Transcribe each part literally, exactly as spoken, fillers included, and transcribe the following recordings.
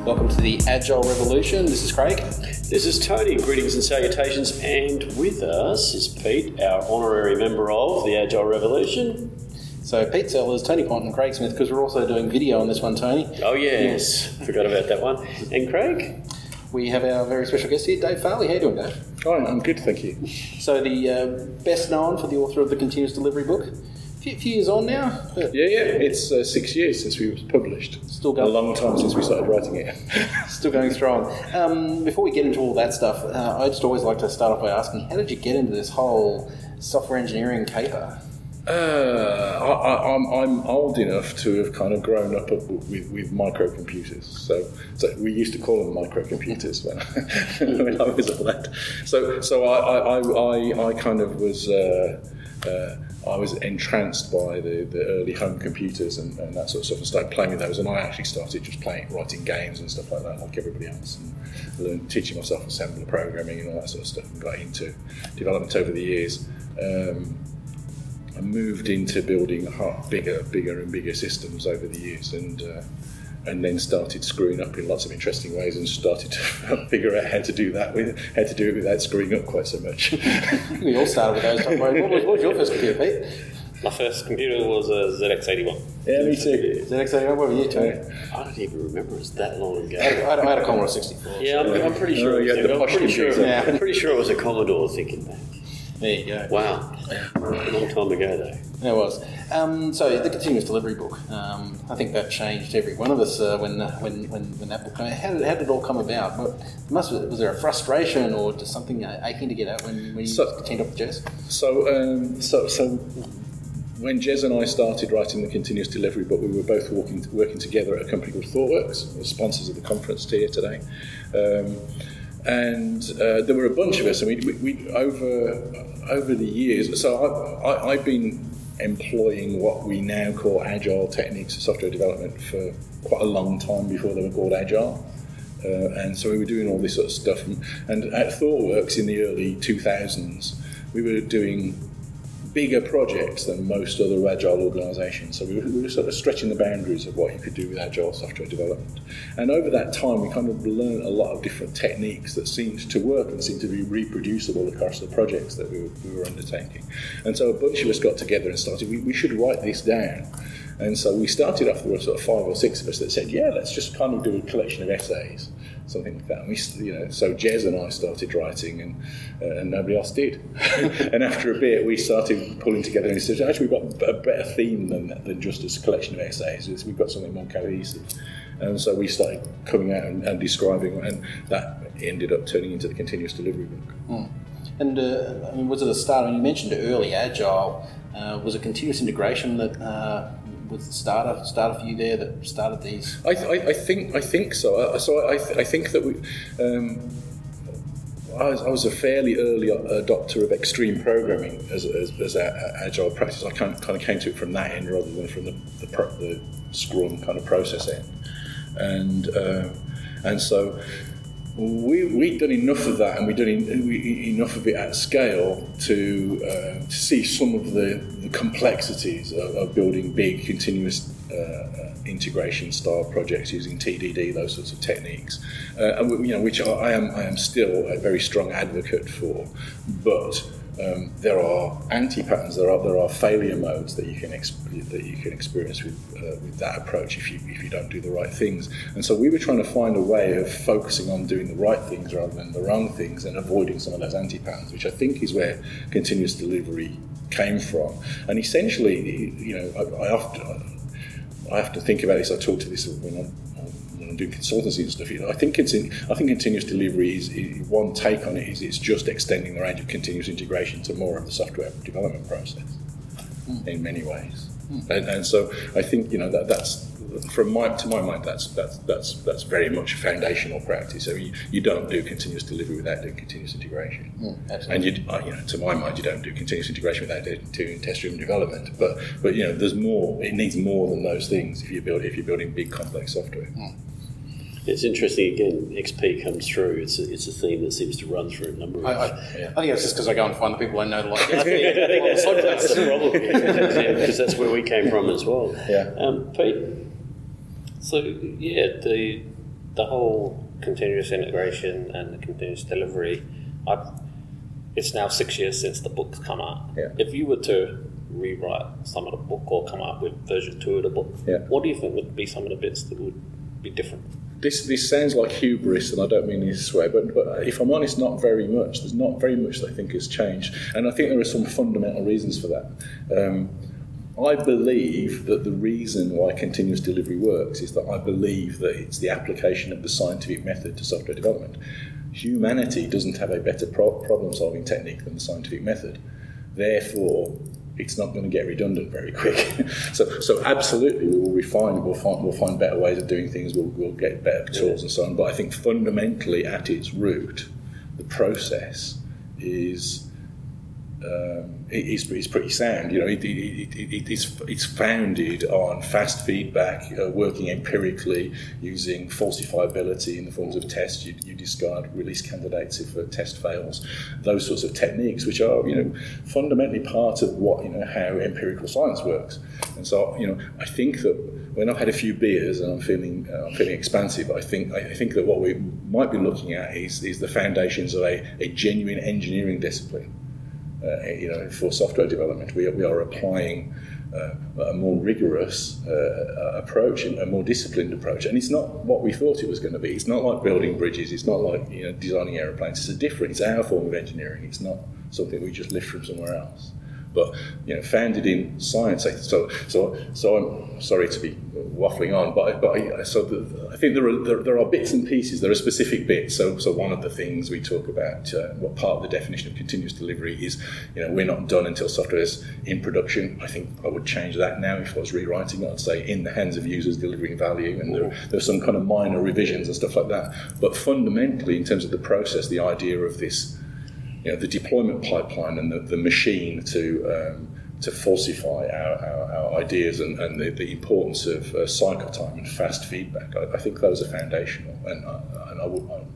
Welcome to the Agile Revolution. This is Craig. This is Tony. Greetings and salutations. And with us is Pete, our honorary member of the Agile Revolution. So Pete Sellers, Tony Pont and Craig Smith, because we're also doing video on this one, Tony. Oh yes, forgot about that one. And Craig? We have our very special guest here, Dave Farley. How you doing, Dave? Hi, I'm good, thank you. So the uh, best known for the author of the Continuous Delivery book. A few, few years on now. Yeah, yeah, it's uh, six years since we was published. Still going. A long time since we started writing it. Still going strong. Um, before we get into all that stuff, uh, I just always like to start off by asking, how did you get into this whole software engineering caper? Uh, I, I, I'm, I'm old enough to have kind of grown up with, with microcomputers. So, so we used to call them microcomputers when, when I was a lad. So, so I, I, I, I kind of was. Uh, uh, I was entranced by the, the early home computers and, and that sort of stuff, and started playing with those. And I actually started just playing, writing games and stuff like that, like everybody else, and learned, teaching myself assembler programming and all that sort of stuff, and got into development over the years. Um, I moved into building bigger, bigger and bigger systems over the years, and uh, and then started screwing up in lots of interesting ways, and started to figure out how to do that with how to do it without screwing up quite so much. We all started with those stuff. What was, what was your first computer, Pete? My first computer was a Z X eighty-one. Yeah, me too. Z X eighty-one, what were you, Tony? Yeah. I don't even remember. It was that long ago. I had, I had, I had a Commodore sixty-four. Yeah, I'm, I'm pretty sure. Oh, it was you had the I'm posh pretty sure. computer. Yeah. I'm pretty sure it was a Commodore. Thinking back. There you go. Wow, a long time ago though. It was. Um, so the Continuous Delivery book, um, I think that changed every one of us uh, when, uh, when when when that book came out. How did, how did it all come about? What, must was there a frustration or just something uh, aching to get out when, when you So- teamed up with Jez? So, um, so, so when Jez and I started writing the Continuous Delivery book, we were both working working together at a company called ThoughtWorks, the sponsors of the conference here today. Um, and uh, there were a bunch of us, and we, we, we over over the years. So I, I, I've been employing what we now call agile techniques of software development for quite a long time before they were called agile. Uh, and so we were doing all this sort of stuff. And, and at ThoughtWorks in the early two thousands, we were doing bigger projects than most other agile organisations. So we were, we were sort of stretching the boundaries of what you could do with agile software development. And over that time, we kind of learned a lot of different techniques that seemed to work and seemed to be reproducible across the projects that we were, we were undertaking. And so a bunch of us got together and started, we, we should write this down. And so we started off, there were sort of five or six of us that said, yeah, let's just kind of do a collection of essays, something like that. And we, you know, so Jez and I started writing, and uh, and nobody else did. And after a bit, we started pulling together, and we said, actually, we've got a better theme than than just a collection of essays. It's, we've got something more cohesive. And so we started coming out and, and describing, and that ended up turning into the Continuous Delivery book. Mm. And uh, I mean, was it a start? I mean, you mentioned early agile. Uh, was it continuous integration that uh, was the starter starter for you there that started these? I, I, I think I think so. So I, I think that we. Um, I was, I was a fairly early adopter of extreme programming as as, as a, a agile practice. I kind of, kind of came to it from that end rather than from the the, pro, the Scrum kind of process end, and uh, and so. We, we'd done enough of that, and we'd done en- we, enough of it at scale to, uh, to see some of the, the complexities of, of building big, continuous uh, integration style projects using T D D, those sorts of techniques, uh, and we, you know, which I, I am I am still a very strong advocate for, but. Um, there are anti-patterns. There are there are failure modes that you can exp- that you can experience with uh, with that approach if you if you don't do the right things. And so we were trying to find a way of focusing on doing the right things rather than the wrong things, and avoiding some of those anti-patterns, which I think is where continuous delivery came from. And essentially, you know, I, I often I have to think about this. I talk to this when I'm. I'm doing consultancy and stuff. You know, I think it's in, I think continuous delivery is, is one take on it is it's just extending the range of continuous integration to more of the software development process mm. in many ways. Mm. And, and so I think you know that that's from my to my mind that's that's that's that's very much a foundational practice. So you, you don't do continuous delivery without doing continuous integration. Mm, and you you know to my mind you don't do continuous integration without doing test-driven development. But but you know there's more. It needs more than those things if you build if you're building big complex software. Mm. It's interesting, again, X P comes through. It's a, it's a theme that seems to run through a number of... I, I, yeah. I think it's just because I go and find the people I know to like... I think, I think that's, that's the problem, because that's where we came from as well. Yeah. Um, Pete, so, yeah, the the whole continuous integration and the continuous delivery, I've, it's now six years since the book's come out. Yeah. If you were to rewrite some of the book or come up with version two of the book, yeah. what do you think would be some of the bits that would be different? This this sounds like hubris, and I don't mean this way, but, but if I'm honest, not very much. There's not very much that I think has changed, and I think there are some fundamental reasons for that. Um, I believe that the reason why continuous delivery works is that I believe that it's the application of the scientific method to software development. Humanity doesn't have a better pro- problem-solving technique than the scientific method. Therefore, it's not going to get redundant very quick. so, so absolutely, we will refine. We'll find we'll find better ways of doing things. We'll, we'll get better tools and so on. But I think fundamentally, at its root, the process is. Um, it is it's pretty sound. You know, it, it, it, it, it's it's founded on fast feedback, uh, working empirically, using falsifiability in the forms of tests. You, you discard release candidates if a test fails. Those sorts of techniques, which are you know fundamentally part of what you know how empirical science works. And so you know, I think that when I've had a few beers and I'm feeling uh, I'm feeling expansive, I think I think that what we might be looking at is is the foundations of a, a genuine engineering discipline. Uh, you know, for software development, we are, we are applying uh, a more rigorous uh, approach, a more disciplined approach, and it's not what we thought it was going to be. It's not like building bridges. It's not like you know designing aeroplanes. It's a different. It's our form of engineering. It's not something we just lift from somewhere else. But you know, founded in science. So, so, so I'm sorry to be waffling on, but but I, so the, I think there are there, there are bits and pieces. There are specific bits. So, so one of the things we talk about, uh, what part of the definition of continuous delivery is, you know, we're not done until software is in production. I think I would change that now if I was rewriting it. I'd say in the hands of users delivering value, and there there's some kind of minor revisions and stuff like that. But fundamentally, in terms of the process, the idea of this. You know, the deployment pipeline and the, the machine to um, to falsify our, our, our ideas and, and the, the importance of uh, cycle time and fast feedback. I, I think those are foundational, and I, and I, would, I,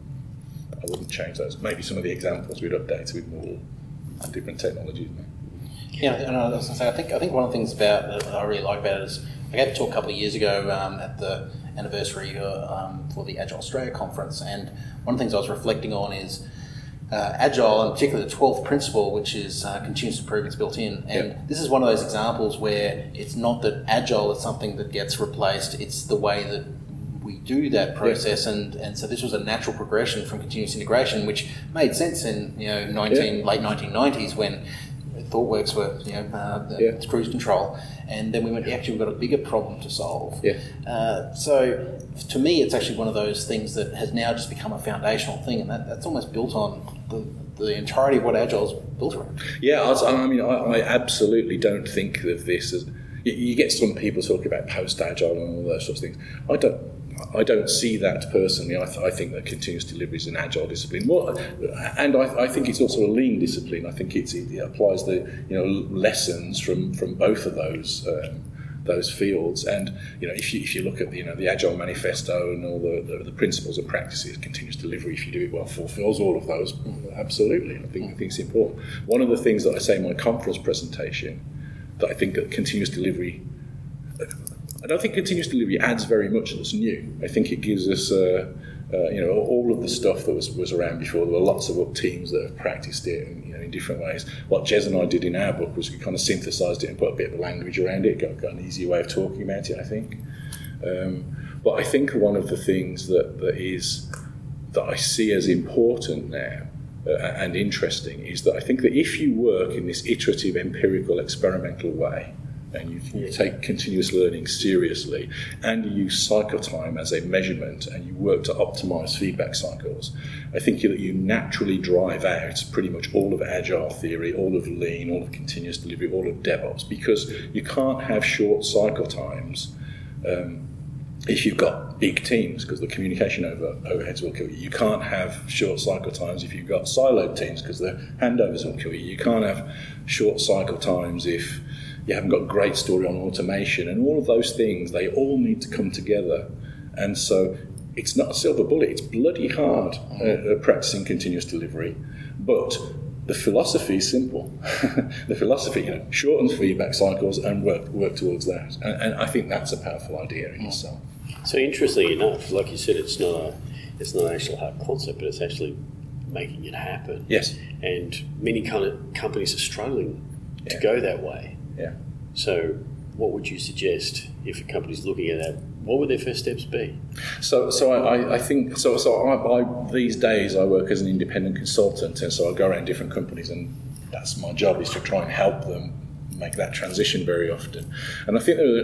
I wouldn't change those. Maybe some of the examples we'd update with more different technologies. Yeah, and I was going to say, I think I think one of the things about that I really like about it is I gave a talk a couple of years ago um, at the anniversary uh, um, for the Agile Australia conference, and one of the things I was reflecting on is. Uh, Agile, and particularly the twelfth principle, which is uh, continuous improvements built in. And yep. This is one of those examples where it's not that Agile is something that gets replaced, it's the way that we do that process. Yep. And, and so this was a natural progression from continuous integration, which made sense in you know nineteen, yep. late nineteen nineties when ThoughtWorks were you know uh, the yep. cruise control. And then we went, actually, we've got a bigger problem to solve. Yeah. Uh, so, to me, it's actually one of those things that has now just become a foundational thing, and that, that's almost built on the, the entirety of what Agile is built around. Yeah, I, I mean, I, I absolutely don't think of this as... You, you get some people talking about post-Agile and all those sorts of things. I don't... I don't see that personally. I, th- I think that continuous delivery is an agile discipline, well, and I, I think it's also a lean discipline. I think it's, it applies the you know lessons from, from both of those um, those fields. And you know, if you if you look at the, you know the Agile Manifesto and all the, the, the principles and practices, continuous delivery, if you do it well, fulfills all of those. Absolutely, I think I think it's important. One of the things that I say in my conference presentation that I think that continuous delivery. I don't think continuous delivery adds very much that's new. I think it gives us, uh, uh, you know, all of the stuff that was, was around before. There were lots of up teams that have practiced it in, you know, in different ways. What Jez and I did in our book was we kind of synthesised it and put a bit of language around it, got, got an easier way of talking about it, I think. Um, but I think one of the things that, that is that I see as important now uh, and interesting is that I think that if you work in this iterative, empirical, experimental way, and you, you take continuous learning seriously, and you use cycle time as a measurement, and you work to optimize feedback cycles, I think that you naturally drive out pretty much all of Agile theory, all of Lean, all of continuous delivery, all of DevOps, because you can't have short cycle times um, if you've got big teams, because the communication over overheads will kill you. You can't have short cycle times if you've got siloed teams, because the handovers will kill you. You can't have short cycle times if you haven't got a great story on automation, and all of those things, they all need to come together. And so it's not a silver bullet, it's bloody hard uh, practicing continuous delivery, but the philosophy is simple. The philosophy, you know, shortens feedback cycles and work work towards that. And, and I think that's a powerful idea in itself. So interestingly enough, like you said, it's not a it's not an actual hard concept, but it's actually making it happen. Yes. And many kind of companies are struggling to Yeah. go that way. Yeah. So what would you suggest if a company's looking at that? What would their first steps be? So, so I, I think so. So I, I, these days I work as an independent consultant, and so I go around different companies, and that's my job, is to try and help them make that transition very often. And I think that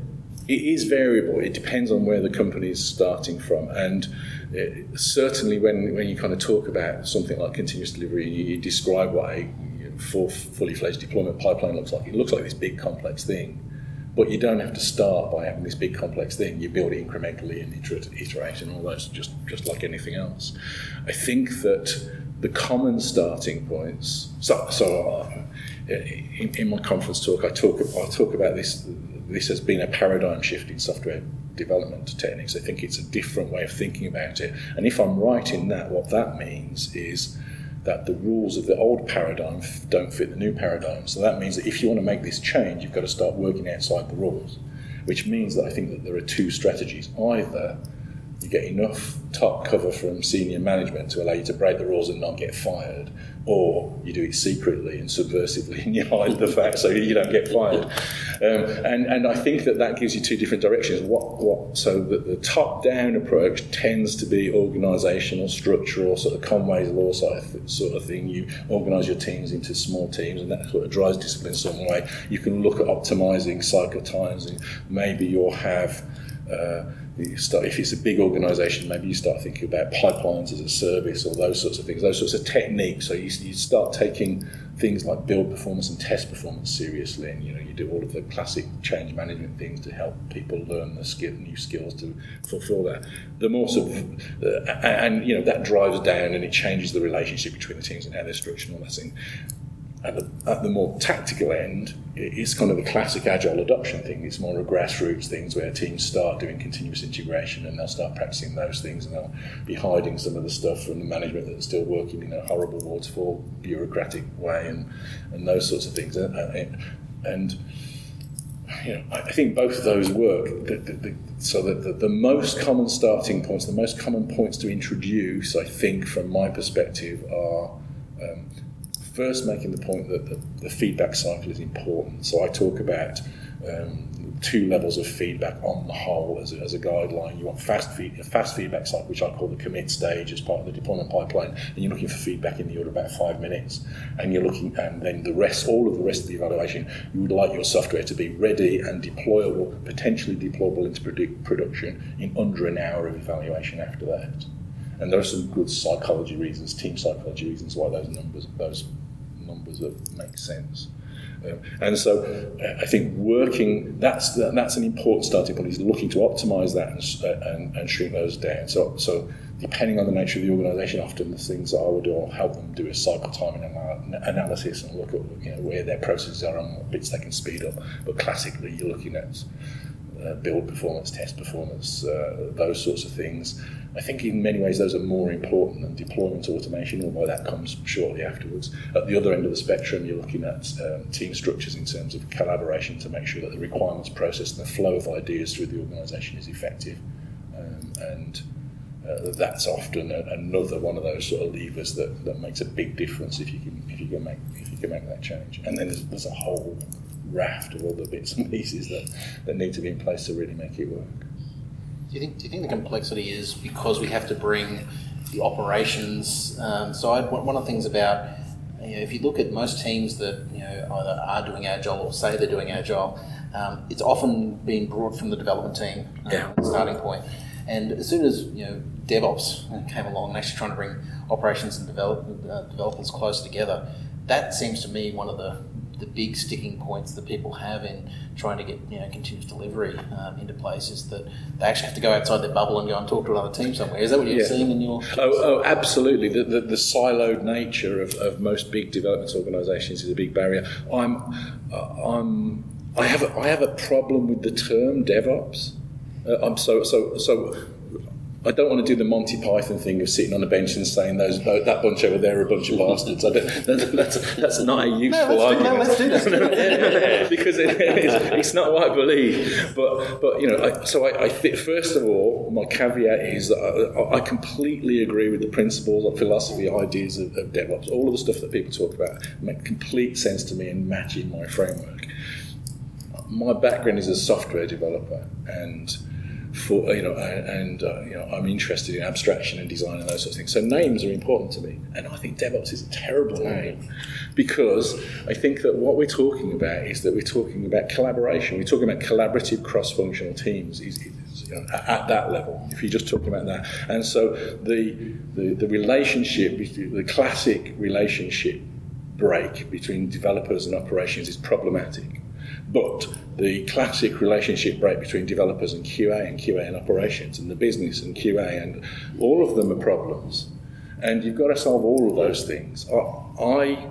it is variable. It depends on where the company is starting from, and it, certainly when when you kind of talk about something like continuous delivery, you, you describe what a full, fully fledged deployment pipeline looks like. It looks like this big complex thing. But you don't have to start by having this big complex thing. You build it incrementally and iterate and all those, just, just like anything else. I think that the common starting points. So, so uh, in, in my conference talk, I talk I talk about this. This has been a paradigm shift in software development techniques. I think it's a different way of thinking about it. And if I'm right in that, what that means is that the rules of the old paradigm don't fit the new paradigm. So that means that if you want to make this change, you've got to start working outside the rules, which means that I think that there are two strategies. Either you get enough top cover from senior management to allow you to break the rules and not get fired, or you do it secretly and subversively and you hide the fact so you don't get fired. Um, and, and I think that that gives you two different directions. What, what, so that the top-down approach tends to be organisational, structural, sort of Conway's law sort of thing. You organise your teams into small teams, and that sort of drives discipline in some way. You can look at optimising cycle times, and maybe you'll have... Uh, You start, if it's a big organisation, maybe you start thinking about pipelines as a service or those sorts of things, those sorts of techniques. So you, you start taking things like build performance and test performance seriously, and you know you do all of the classic change management things to help people learn the skill, new skills to fulfil that. The more sort of, uh, and you know that drives down and it changes the relationship between the teams and how they're structured and all that thing. At the, at the more tactical end, it's kind of a classic agile adoption thing. It's more a grassroots things where teams start doing continuous integration, and they'll start practicing those things, and they'll be hiding some of the stuff from the management that's still working in a horrible waterfall bureaucratic way, and, and those sorts of things. And, and you know, I think both of those work. The, the, the, so that the, the most common starting points, the most common points to introduce, I think, from my perspective, are um, first making the point that the, the feedback cycle is important. So I talk about um, two levels of feedback on the whole as a, as a guideline. You want fast feed, a fast feedback cycle, which I call the commit stage as part of the deployment pipeline, and you're looking for feedback in the order of about five minutes. And you're looking, and then the rest, all of the rest of the evaluation, you would like your software to be ready and deployable, potentially deployable into produ- production in under an hour of evaluation after that. And there are some good psychology reasons, team psychology reasons, why those numbers, those numbers make sense. Um, and so uh, I think working, that's that's an important starting point, is looking to optimise that and, uh, and, and shrink those down. So so depending on the nature of the organisation, often the things that I will do, I'll help them do a cycle time and anal- analysis and look at you know where their processes are and what bits they can speed up. But classically, you're looking at uh, build performance, test performance, uh, those sorts of things. I think in many ways those are more important than deployment automation, although that comes shortly afterwards. At the other end of the spectrum, you're looking at um, team structures in terms of collaboration to make sure that the requirements process and the flow of ideas through the organisation is effective. Um, and uh, that's often a, another one of those sort of levers that, that makes a big difference if you can if you can make if you can make that change. And then there's, there's a whole raft of other bits and pieces that, that need to be in place to really make it work. Do you think? Do you think the complexity is because we have to bring the operations um, side? One of the things about, you know, if you look at most teams that you know either are doing agile or say they're doing agile, um, it's often been brought from the development team, um, yeah. the starting point. And as soon as you know DevOps came along and actually trying to bring operations and develop, uh, developers closer together, that seems to me one of the the big sticking points that people have in trying to get you know continuous delivery um, into place is that they actually have to go outside their bubble and go and talk to another team somewhere. Is that what you're yeah. seeing in your... Oh, oh absolutely. The, the, the siloed nature of, of most big development organisations is a big barrier. I'm, uh, I'm, I have a, I have a problem with the term DevOps. Uh, I'm so so so. I don't want to do the Monty Python thing of sitting on a bench and saying those that bunch over there are a bunch of bastards. I don't, that, that's that's not a useful no, let's argument. Do, no, let's do that. Because it, it's, it's not what I believe. But but you know, I, so I, I think first of all, my caveat is that I, I completely agree with the principles of philosophy, ideas of, of DevOps. All of the stuff that people talk about make complete sense to me and match in my framework. My background is a software developer, and for you know, and uh, you know, I'm interested in abstraction and design and those sorts of things. So names are important to me, and I think DevOps is a terrible name because I think that what we're talking about is that we're talking about collaboration. We're talking about collaborative, cross-functional teams is, is, you know, at that level. If you're just talking about that, and so the the, the relationship, the classic relationship break between developers and operations is problematic. But the classic relationship break between developers and Q A and Q A and operations and the business and Q A and all of them are problems. And you've got to solve all of those things. I,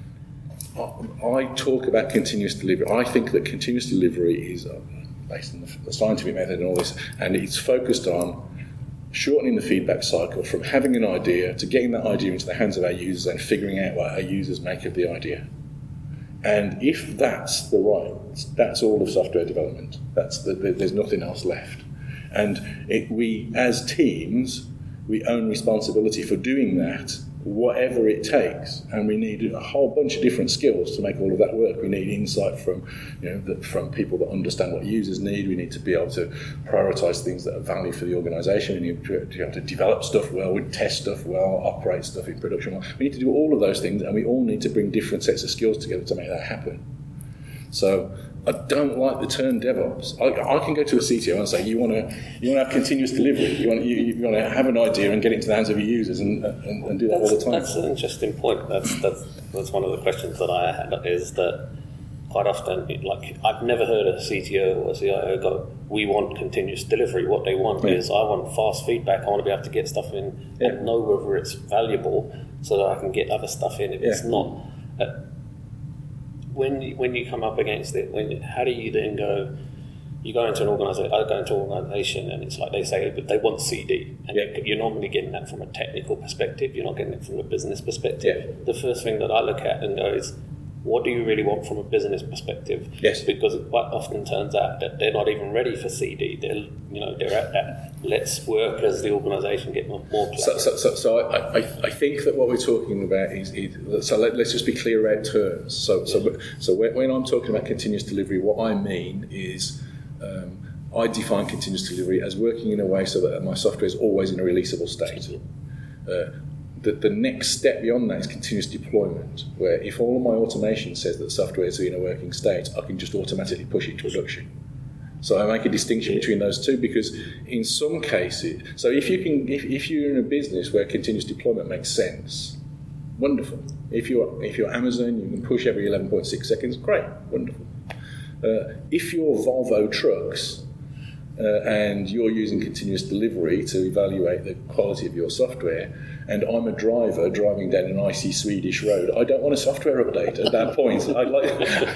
I, I talk about continuous delivery. I think that continuous delivery is uh, based on the scientific method and all this, and it's focused on shortening the feedback cycle from having an idea to getting that idea into the hands of our users and figuring out what our users make of the idea. And if that's the right, that's all of software development. That's the, there's nothing else left. And it, we, as teams, we own responsibility for doing that, whatever it takes. And we need a whole bunch of different skills to make all of that work. We need insight from, you know, the, from people that understand what users need. We need to be able to prioritise things that are value for the organisation. We need to be able to develop stuff well, we test stuff well, operate stuff in production well. We need to do all of those things, and we all need to bring different sets of skills together to make that happen. So I don't like the term DevOps. I, I can go to a C T O and say, you want to you want to have continuous delivery. You want you, you want to have an idea and get it into the hands of your users and, and, and do that that's, all the time. That's an interesting point. That's that's that's one of the questions that I had, is that quite often, like, I've never heard a C T O or a C I O go, we want continuous delivery. What they want yeah. is, I want fast feedback. I want to be able to get stuff in yeah. and know whether it's valuable so that I can get other stuff in if yeah. it's not. Uh, When you, when you come up against it, when how do you then go? You go into an organisation. I go into an organisation, and it's like they say, but they want C D, and yeah. you're normally getting that from a technical perspective. You're not getting it from a business perspective. Yeah. The first thing that I look at and go is, what do you really want from a business perspective? Yes. Because it quite often turns out that they're not even ready for C D. They're, you know, they're at that let's work as the organisation get more. more so, so, so, so I, I, I think that what we're talking about is, is so let, let's just be clear about terms. So, so, so when, when I'm talking about continuous delivery, what I mean is um, I define continuous delivery as working in a way so that my software is always in a releasable state. Uh, The, the next step beyond that is continuous deployment, where if all of my automation says that software is in a working state, I can just automatically push it to production. So I make a distinction between those two, because in some cases, so if you can, if, if you're in a business where continuous deployment makes sense, wonderful. If you're if you're Amazon, you can push every eleven point six seconds, great, wonderful. Uh, if you're Volvo Trucks, Uh, and you're using continuous delivery to evaluate the quality of your software, and I'm a driver driving down an icy Swedish road, I don't want a software update at that point. I'd like,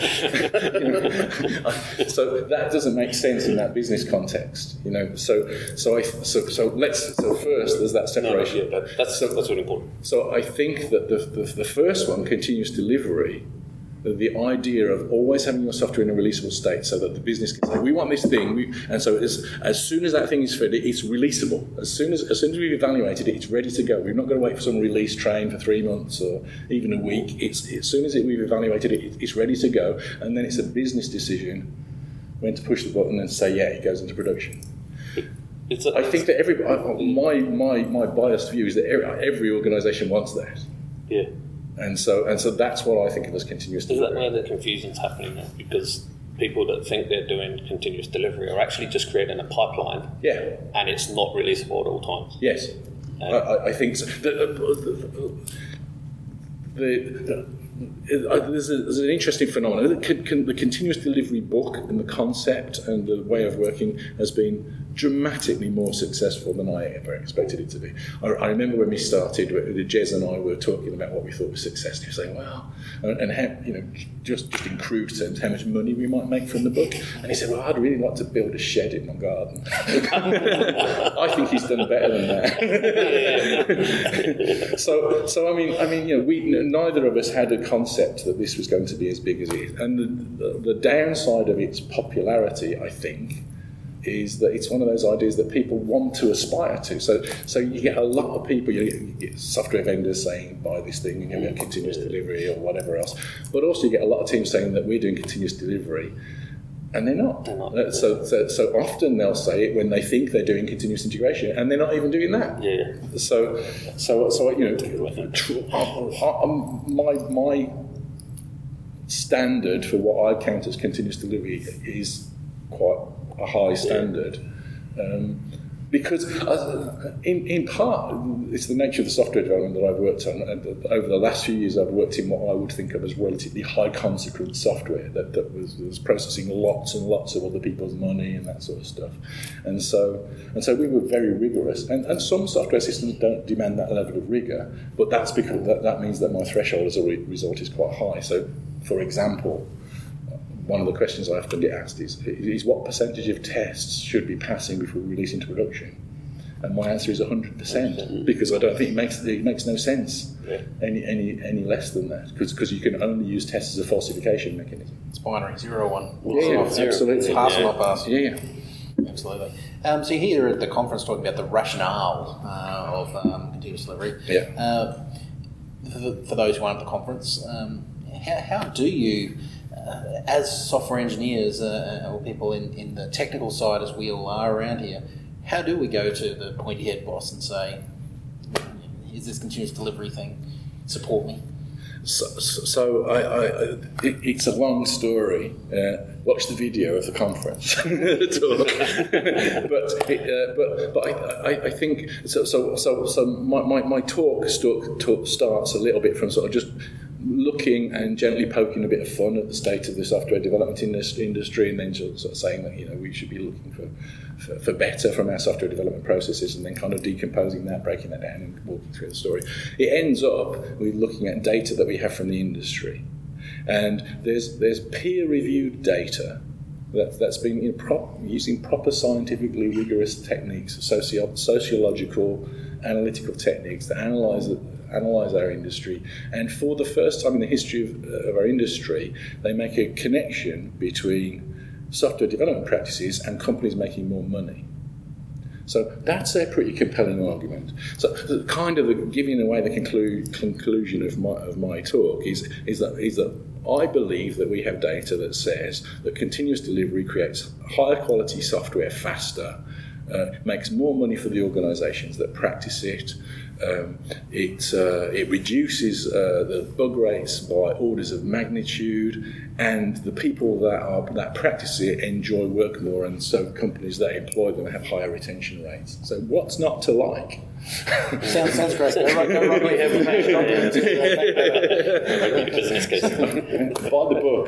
you know, so that doesn't make sense in that business context, you know. So, so I, so, so let's. So first, there's that separation. No, yeah, that, that's so, that's really important. So I think that the, the the first one, continuous delivery, the idea of always having your software in a releasable state so that the business can say, we want this thing, we, and so as, as soon as that thing is fed, it's releasable. As soon as as soon as we've evaluated it, it's ready to go. We're not going to wait for some release train for three months or even a week. It's as soon as it, we've evaluated it, it's ready to go, and then it's a business decision when to push the button and say, yeah, it goes into production. It's a, I think that every my my my biased view is that every, every organisation wants that. Yeah. And so, and so that's what I think of as continuous delivery. Is that where the confusion's happening now? Because people that think they're doing continuous delivery are actually just creating a pipeline. Yeah. And it's not releasable at all times. Yes. Um, I, I think so. The, the, the, the, there's, a, there's an interesting phenomenon. The, con, the continuous delivery book and the concept and the way of working has been dramatically more successful than I ever expected it to be. I, I remember when we started, Jez and I were talking about what we thought was success, and he was saying, well, and, and how, you know, just, just in crude terms, how much money we might make from the book. And he said, well, I'd really like to build a shed in my garden. I think he's done better than that. so, so I mean, I mean, you know, we neither of us had a concept that this was going to be as big as it is. And the, the, the downside of its popularity, I think, is that it's one of those ideas that people want to aspire to. So so you get a lot of people, you get, you get software vendors saying, buy this thing and you get continuous delivery or whatever else. But also you get a lot of teams saying that we're doing continuous delivery, and they're not. They're not. Uh, so, so so often they'll say it when they think they're doing continuous integration, and they're not even doing that. Yeah. So, so, so you know, my, my standard for what I count as continuous delivery is quite a high standard, um, because uh, in, in part it's the nature of the software development that I've worked on, and over the last few years I've worked in what I would think of as relatively high consequence software that, that was, was processing lots and lots of other people's money and that sort of stuff, and so and so we were very rigorous, and, and some software systems don't demand that level of rigor, but that's because that, that means that my threshold as a re- result is quite high. So for example, one of the questions I often get asked is, is what percentage of tests should be passing before we release into production? And my answer is one hundred percent, because I don't think it makes it makes no sense yeah. any any any less than that, because you can only use tests as a falsification mechanism. It's binary, zero or one. Yeah, yeah, absolutely. Pass yeah. or not pass. Yeah, yeah. Absolutely. Um, so here at the conference talking about the rationale uh, of um, continuous delivery. Yeah. Uh, for, for those who aren't at the conference, um, how, how do you... Uh, as software engineers uh, or people in, in the technical side, as we all are around here, how do we go to the pointy head boss and say, is this continuous delivery thing, support me? So, so, so I, I, it, it's a long story. Uh, watch the video of the conference. but it, uh, but but I, I, I think so. So so, so my, my, my talk, talk, talk starts a little bit from sort of just looking and gently poking a bit of fun at the state of the software development industry, and then sort of saying that, you know, we should be looking for, for, for better from our software development processes, and then kind of decomposing that, breaking that down and walking through the story. It ends up with looking at data that we have from the industry. And there's there's peer-reviewed data that, that's been, you know, prop, using proper scientifically rigorous techniques, socio- sociological, analytical techniques that analyse the analyse our industry, and for the first time in the history of, uh, of our industry, they make a connection between software development practices and companies making more money. So that's a pretty compelling argument. So kind of the, giving away the conclu- conclusion of my of my talk is is that is that I believe that we have data that says that continuous delivery creates higher quality software faster, uh, makes more money for the organisations that practice it. Um, it uh, it reduces uh, the bug rates by orders of magnitude, and the people that are that practice it enjoy work more, and so companies that employ them have higher retention rates. So what's not to like? sounds sounds great. Go right, go right. We have business case. Buy the book.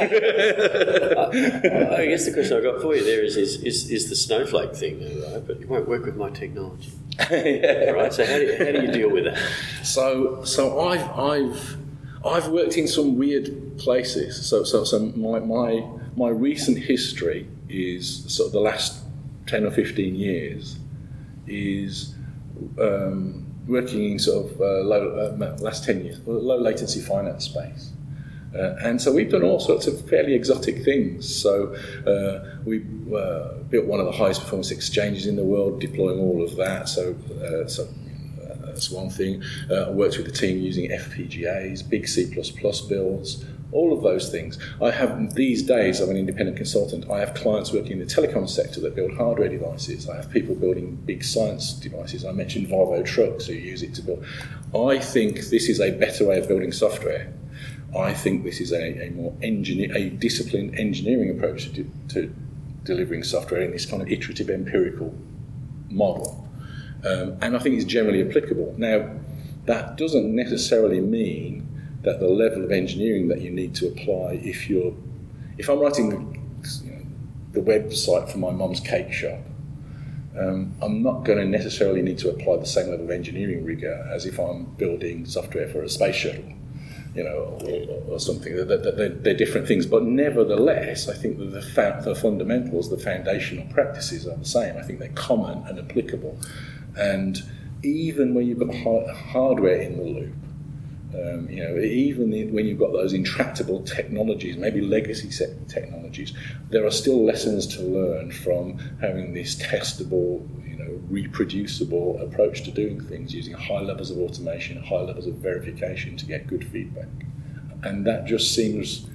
I guess the question I've got for you there is is, is, is the snowflake thing, right? But you won't work with my technology. yeah. Right. So how do you, how do you deal with that? So so I've I've I've worked in some weird places. So so so my my my recent history is sort of the last ten or fifteen years is um, working in sort of uh, low uh, last ten years low latency finance space. Uh, and so we've done all sorts of fairly exotic things. So uh, we uh, built one of the highest performance exchanges in the world, deploying all of that. So, uh, so uh, that's one thing. Uh, I worked with the team using F P G As, big C plus plus builds, all of those things. I have, these days, I'm an independent consultant. I have clients working in the telecom sector that build hardware devices. I have people building big science devices. I mentioned Volvo Trucks who use it to build. I think this is a better way of building software. I think this is a, a more engineer, a disciplined engineering approach to, to delivering software in this kind of iterative empirical model. Um, and I think it's generally applicable. Now, that doesn't necessarily mean that the level of engineering that you need to apply if you're, if I'm writing, you know, the website for my mum's cake shop, um, I'm not going to necessarily need to apply the same level of engineering rigor as if I'm building software for a space shuttle, you know, or, or something. They're, they're, they're different things, but nevertheless, I think that the, fa- the fundamentals, the foundational practices are the same. I think they're common and applicable. And even when you've got ha- hardware in the loop, Um, you know, even when you've got those intractable technologies, maybe legacy technologies, there are still lessons to learn from having this testable, you know, reproducible approach to doing things, using high levels of automation, high levels of verification to get good feedback. And that just seems,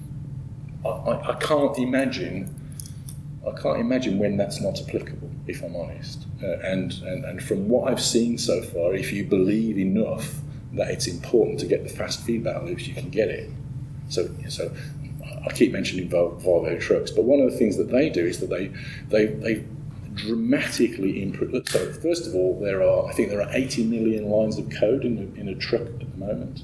I, I can't imagine, I can't imagine when that's not applicable, if I'm honest. Uh, and, and, and from what I've seen so far, if you believe enough that it's important to get the fast feedback loops, you can get it. So, so I keep mentioning Volvo trucks, but one of the things that they do is that they they they dramatically improve. So, first of all, there are I think there are eighty million lines of code in a, in a truck at the moment.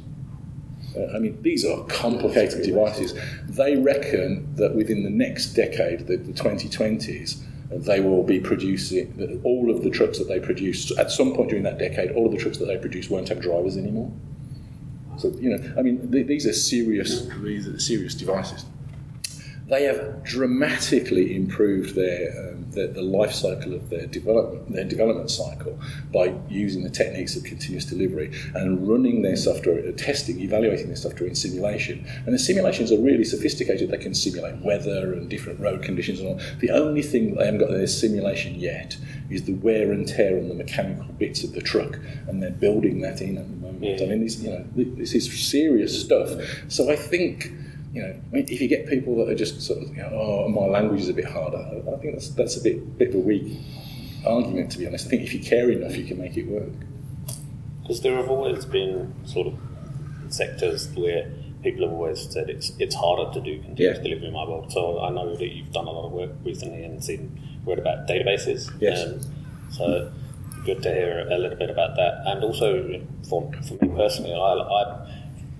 Uh, I mean, these are complicated devices. They reckon that within the next decade, the, the twenty twenties, they will be producing, all of the trucks that they produce, at some point during that decade, all of the trucks that they produce won't have drivers anymore. So, you know, I mean, th- these are serious, these are serious devices. They have dramatically improved their, um, their the life cycle of their development, their development cycle by using the techniques of continuous delivery and running their software, testing, evaluating their software in simulation. And the simulations are really sophisticated. They can simulate weather and different road conditions and all. The only thing that they haven't got in their simulation yet is the wear and tear on the mechanical bits of the truck, and they're building that in at the moment. Yeah. I mean, this, you know, this is serious stuff. So I think, you know, I mean, if you get people that are just sort of, you know, oh, my language is a bit harder, I think that's that's a bit bit of a weak argument, to be honest. I think if you care enough, you can make it work. Because there have always been sort of sectors where people have always said it's it's harder to do continuous yeah. delivery in my world. So I know that you've done a lot of work recently and seen read about databases. Yes. Um, so good to hear a little bit about that. And also for for me personally, I. I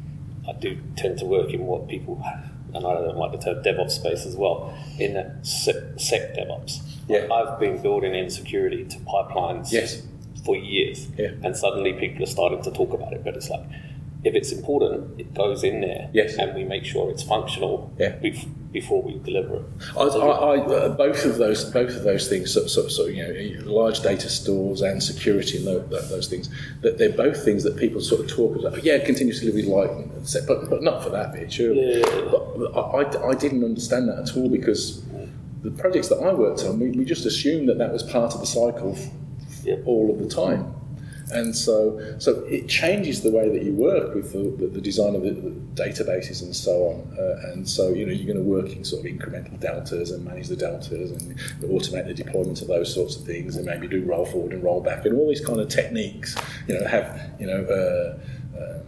I do tend to work in what people, and I don't like the term DevOps space as well, in sec, sec DevOps. Yeah. I've been building in security to pipelines yes. for years, yeah. and suddenly people are starting to talk about it, but it's like, if it's important, it goes in there, yes. and we make sure it's functional yeah. bef- before we deliver it. I, I, I, uh, both of those, both of those things, so, so, so you know, large data stores and security and those, those things, that they're both things that people sort of talk about. Yeah, continuous delivery, like, but but not for that bit, sure. Yeah. But I, I didn't understand that at all, because the projects that I worked on, we, we just assumed that that was part of the cycle yep. all of the time. And so, so it changes the way that you work with the, the, the design of the, the databases and so on. Uh, and so, you know, you're going to work in sort of incremental deltas and manage the deltas and automate the deployment of those sorts of things, and maybe do roll forward and roll back and all these kind of techniques. You know, have you know. Uh, um,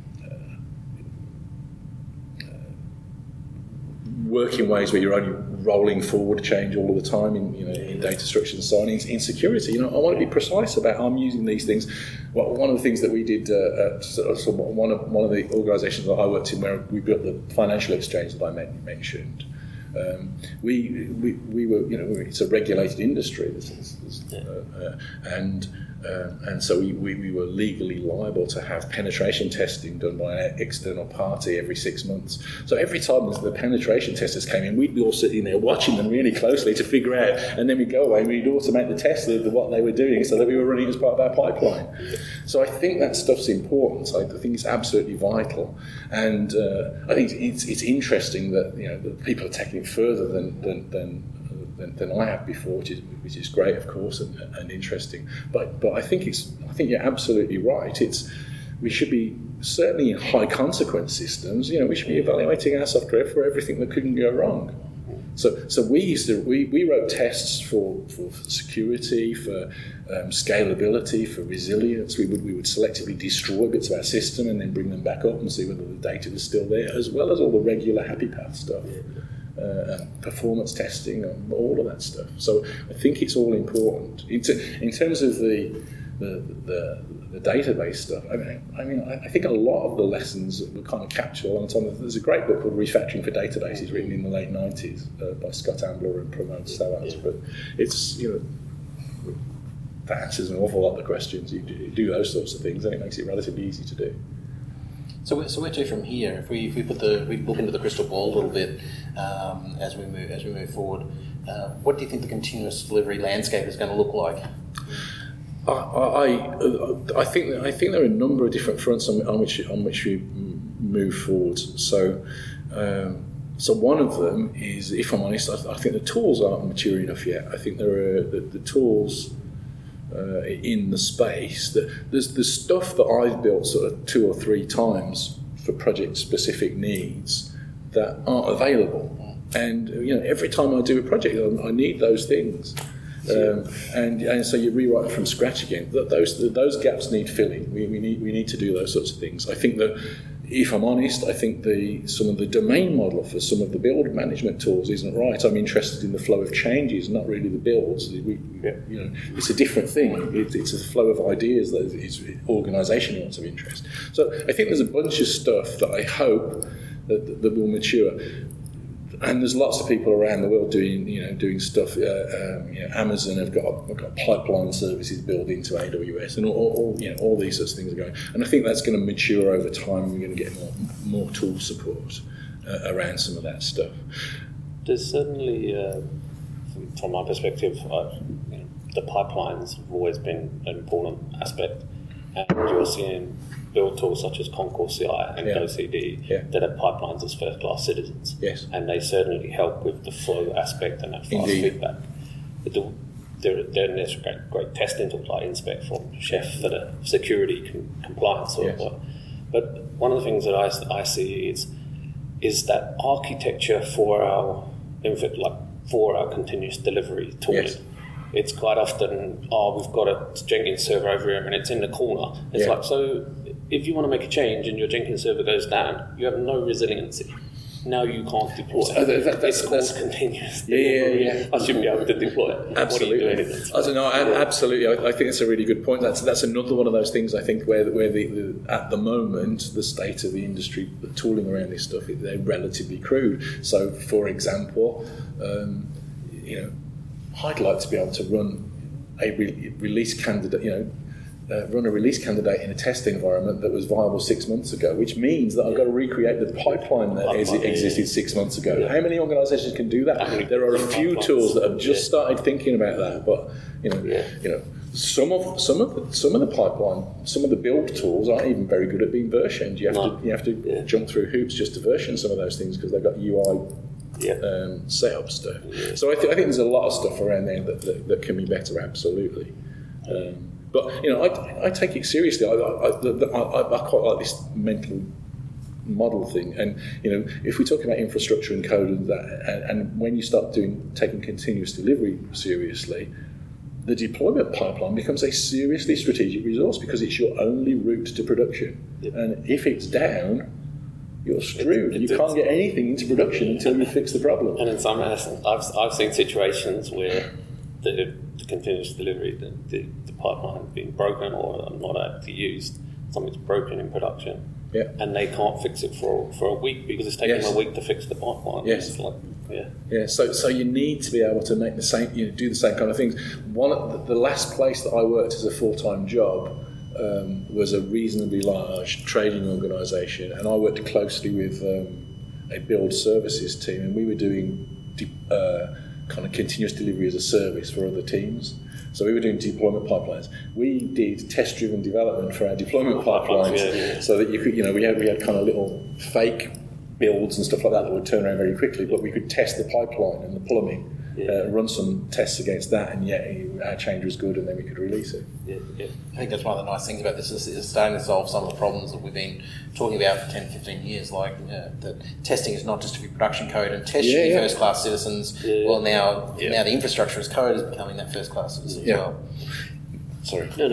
work in ways where you're only rolling forward change all of the time in, you know, in data structures and so on. In, in security, you know, I want to be precise about how I'm using these things. Well, one of the things that we did uh, at so, so one of one of the organisations that I worked in, where we built the financial exchange that I mentioned, um, we, we we were, you know, it's a regulated industry, this is, this, uh, uh, and. Um, and so we, we, we were legally liable to have penetration testing done by an external party every six months. So every time the penetration testers came in, we'd be all sitting there watching them really closely to figure out, and then we'd go away and we'd automate the test of what they were doing so that we were running as part of our pipeline. So I think that stuff's important. So I think it's absolutely vital. And uh, I think it's it's interesting that, you know, that people are taking it further than than, than Than, than I have before, which is which is great, of course, and, and interesting. But but I think it's I think you're absolutely right. It's we should be certainly in high consequence systems. You know, we should be evaluating our software for everything that couldn't go wrong. So so we used to we, we wrote tests for, for security, for um, scalability, for resilience. We would we would selectively destroy bits of our system and then bring them back up and see whether the data was still there, as well as all the regular happy path stuff. Uh, and performance testing and all of that stuff. So I think it's all important. In, t- in terms of the the, the the database stuff, I mean, I mean, I think a lot of the lessons that were kind of captured along the time. There's a great book called Refactoring for Databases, written in the late nineties uh, by Scott Ambler and Pramod Sawas. But it's, you know, that answers an awful lot of the questions. You do, you do those sorts of things, and it makes it relatively easy to do. So, where, so where to from here? If we if we put the we look into the crystal ball a little bit um, as we move as we move forward, uh, what do you think the continuous delivery landscape is going to look like? I I, I think I think there are a number of different fronts on, on which on which we move forward. So. Um, So one of them is, if I'm honest, I, th- I think the tools aren't mature enough yet. I think there are the, the tools uh, in the space that there's the stuff that I've built sort of two or three times for project-specific needs that aren't available. And you know, every time I do a project, I, I need those things. Um, and and so you rewrite it from scratch again. Th- Those those gaps need filling. We, we need we need to do those sorts of things. I think that. If I'm honest, I think the some of the domain model for some of the build management tools isn't right. I'm interested in the flow of changes, not really the builds. We, you know, it's a different thing. It, it's a flow of ideas that is organisational of interest. So I think there's a bunch of stuff that I hope that, that will mature. And there's lots of people around the world doing, you know, doing stuff. Uh, um, you know, Amazon have got have got pipeline services built into A W S, and all, all you know, all these sorts of things are going. And I think that's going to mature over time. We're going to get more more tool support uh, around some of that stuff. There's certainly, uh, from my perspective, uh, you know, the pipelines have always been an important aspect, and you're seeing build tools such as Concourse C I and Yeah. GoCD Yeah. that have pipelines as first-class citizens. Yes. And they certainly help with the flow aspect and that fast Indeed. feedback. But the, there, there, there's great, great testing tools like Inspect from Chef for the security com- compliance sort Yes. of work. But one of the things that I, I see is is that architecture for our info, like for our continuous delivery tooling. Yes. It's quite often, oh, we've got a Jenkins server over here and it's in the corner. It's Yeah. like, so if you want to make a change and your Jenkins server goes down, you have no resiliency. Now you can't deploy. So that- that- it's called that's- continuous Yeah, yeah, delivery. yeah. I should be able to deploy it. Absolutely. What are you doing? I don't know. I, absolutely. I, I think it's a really good point. That's that's another one of those things. I think where where the, the at the moment the state of the industry, the tooling around this stuff, they're relatively crude. So, for example, um, you know, I'd like to be able to run a re- release candidate. You know. Uh, run a release candidate in a test environment that was viable six months ago, which means that I've got to recreate the pipeline that is, existed six months ago. Yeah. How many organisations can do that? There are a few tools that have just Yeah. started thinking about that, but you know, Yeah. you know, some of some of the, some of the pipeline, some of the build tools aren't even very good at being versioned. You have No. to you have to Yeah. jump through hoops just to version some of those things because they've got U I Yeah. um, setup stuff. Yeah. So I, th- I think there's a lot of stuff around there that, that, that can be better, absolutely. Um, but you know, I, I take it seriously. I, I, I, I quite like this mental model thing, and you know, if we talk about infrastructure and code and that, and, and when you start doing taking continuous delivery seriously, the deployment pipeline becomes a seriously strategic resource because it's your only route to production. Yep. And if it's down, you're screwed. It- it- you can't get anything into production until you fix the problem. And in some essence, I've, I've seen situations where the, the continuous delivery, the, the, the pipeline being broken or not able to use, something's broken in production, Yeah. and they can't fix it for for a week because it's taking Yes. them a week to fix the pipeline. Yes. It's like, yeah. Yeah, so so you need to be able to make the same, you know, do the same kind of things. One of the, the last place that I worked as a full-time job um, was a reasonably large trading organisation, and I worked closely with um, a build services team, and we were doing de- uh, kind of continuous delivery as a service for other teams. So we were doing deployment pipelines. We did test-driven development for our deployment pipelines, Yeah, yeah. so that you could, you know, we had we had kind of little fake builds and stuff like that that would turn around very quickly, but we could test the pipeline and the plumbing, Yeah. uh, run some tests against that, and yeah, our change was good, and then we could release it. Yeah, yeah. I think that's one of the nice things about this is, is starting to solve some of the problems that we've been talking about for ten, fifteen years, like uh, that testing is not just to be production code and test Yeah, should be yeah. first-class citizens. Yeah. Well, now Yeah. now the infrastructure as code is becoming that first-class citizen Yeah. as well. Sorry. No, no.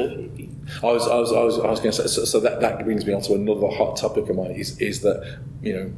I was, I was, I was, I was going to say. So, so that, that brings me on to another hot topic of mine. Is, is that you know,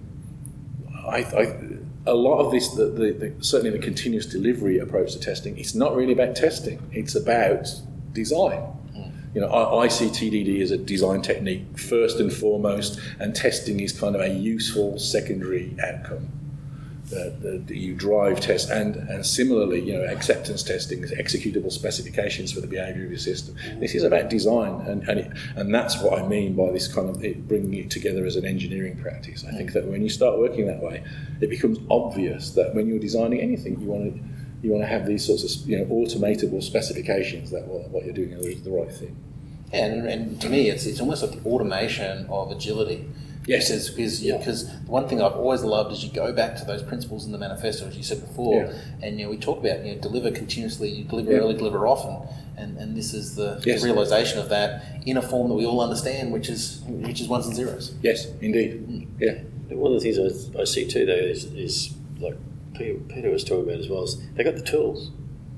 I, I, a lot of this, the, the, the, certainly the continuous delivery approach to testing, it's not really about testing. It's about design. You know, I, I see T D D as a design technique first and foremost, and testing is kind of a useful secondary outcome. Uh, the, the, you drive tests and, and similarly, you know, acceptance testing, executable specifications for the behaviour of your system. This is about design, and and, it, and that's what I mean by this kind of it, bringing it together as an engineering practice. I think that when you start working that way, it becomes obvious that when you're designing anything, you want to you want to have these sorts of, you know, automatable specifications that what, what you're doing is the right thing. And, and to me, it's it's almost like the automation of agility. Yes. Because because yeah. the one thing I've always loved is you go back to those principles in the manifesto, as you said before, yeah. and you know we talk about you know deliver continuously, you deliver yeah. early, deliver often, and, and this is the, yes. the realization of that in a form that we all understand, which is which is ones and zeros. Yes, indeed. Mm. Yeah. One of the things I, I see too, though, is, is like Peter, Peter was talking about as well, is they got the tools.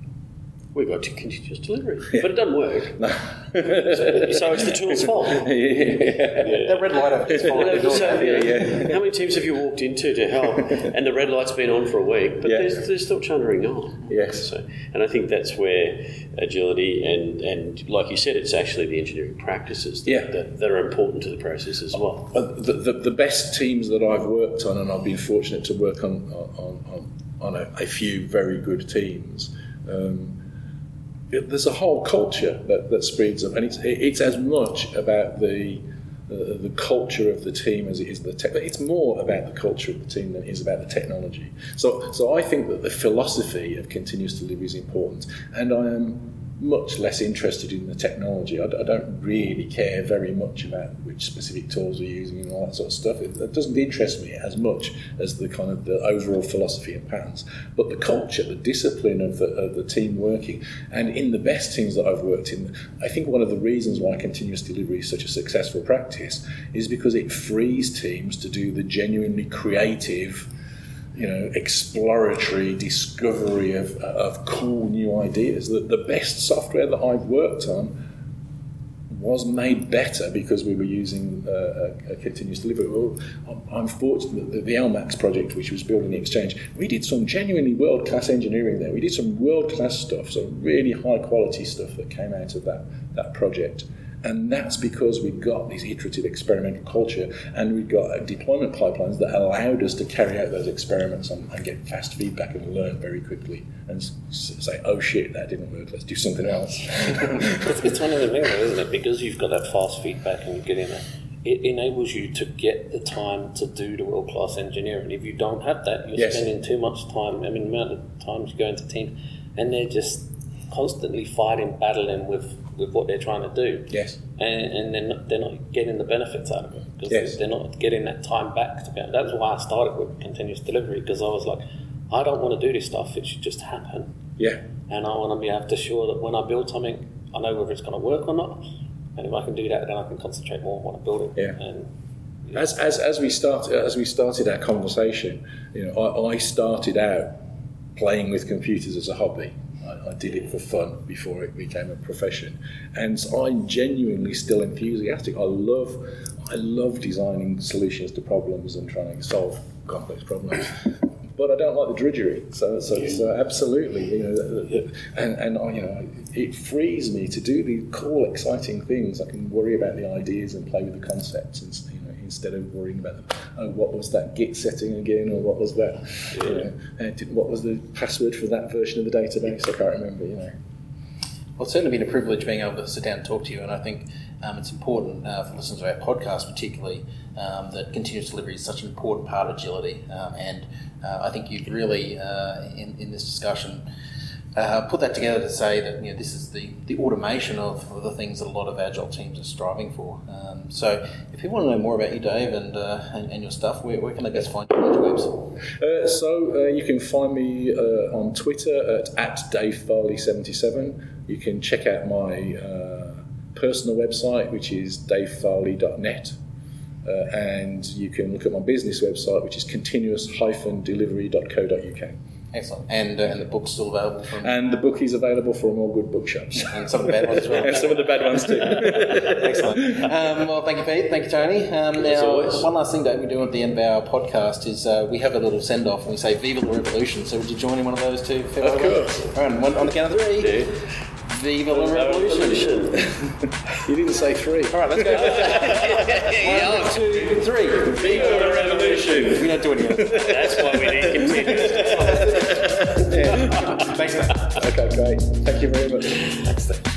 We've got to continuous delivery, yeah. but it doesn't work. No. so, so it's the tool's fault. yeah, yeah. yeah. That red light up is fine. So, yeah, yeah. How many teams have you walked into to help, and the red light's been on for a week, but yeah. they're, they're still chuntering on? Yes. So, and I think that's where agility and, and like you said, it's actually the engineering practices that, yeah. that, that are important to the process as well. Uh, the, the, the best teams that I've worked on, and I've been fortunate to work on on, on, on a, a few very good teams, um, there's a whole culture that, that spreads up, and it's it's as much about the uh, the culture of the team as it is the tech. It's more about the culture of the team than it is about the technology. So so I think that the philosophy of continuous delivery is important, and I am much less interested in the technology. I, I don't really care very much about which specific tools we're using and all that sort of stuff. It, it doesn't interest me as much as the kind of the overall philosophy and patterns. But the culture, the discipline of the, of the team working, and in the best teams that I've worked in, I think one of the reasons why continuous delivery is such a successful practice is because it frees teams to do the genuinely creative, you know, exploratory discovery of, of cool new ideas. The, the best software that I've worked on was made better because we were using uh, a, a continuous delivery. Well, I'm, I'm fortunate that the L MAX project, which was building the exchange, we did some genuinely world-class engineering there. We did some world-class stuff, some really high-quality stuff that came out of that, that project. And that's because we got this iterative experimental culture, and we got deployment pipelines that allowed us to carry out those experiments and, and get fast feedback and learn very quickly and say, oh shit, that didn't work, let's do something else. it's, it's one of the things, isn't it? Because you've got that fast feedback and you get in it, it enables you to get the time to do the world-class engineering. If you don't have that, you're yes. spending too much time. I mean, the amount of times you go into teams and they're just constantly fighting, battling with with what they're trying to do. Yes. And, and they're, not, they're not getting the benefits out of it. Because yes. they're not getting that time back. To be, that's why I started with continuous delivery, because I was like, I don't want to do this stuff. It should just happen. Yeah. And I want to be able to sure that when I build something, I know whether it's going to work or not. And if I can do that, then I can concentrate more on what I'm building. Yeah. And, yeah. As, as, as, we start, as we started our conversation, you know, I, I started out playing with computers as a hobby. I did it for fun before it became a profession, and so I'm genuinely still enthusiastic. I love, I love designing solutions to problems and trying to solve complex problems. But I don't like the drudgery. So, so, so absolutely, you know, and and I, you know, it frees me to do these cool, exciting things. I can worry about the ideas and play with the concepts, and you know, instead of worrying about them. Oh, what was that Git setting again, or what was that? Yeah. You know, and did, what was the password for that version of the database? I can't remember. You know. Well, it's certainly been a privilege being able to sit down and talk to you, and I think um, it's important uh, for listeners to our podcast, particularly, um, that continuous delivery is such an important part of agility, um, and uh, I think you've really, uh, in in this discussion, Uh, put that together to say that you know this is the, the automation of, of the things that a lot of agile teams are striving for. Um, so, if people want to know more about you, Dave, and uh, and, and your stuff, where, where can they best find you on the webs? Uh, so uh, you can find me uh, on Twitter at, at Dave Farley seventy-seven. You can check out my uh, personal website, which is dave farley dot net. Uh, and you can look at my business website, which is continuous dash delivery dot co dot uk. Excellent. And, uh, and the book's still available from... And the book is available from all good bookshops. And some of the bad ones as well. And some of the bad ones too. Excellent. Um, well, thank you, Pete. Thank you, Tony. Um, now, one last thing that we do at the end of our podcast is uh, we have a little send-off and we say, Viva the Revolution. So would you join in one of those two? Of course. All right, one, on the count of three. Yeah. Viva la revolution. You didn't say three. All right, let's go. One, two, three. Viva la revolution. We don't do any of that. That's why we need continuous. Thanks, mate. Okay, great. Thank you very much. Thanks, mate.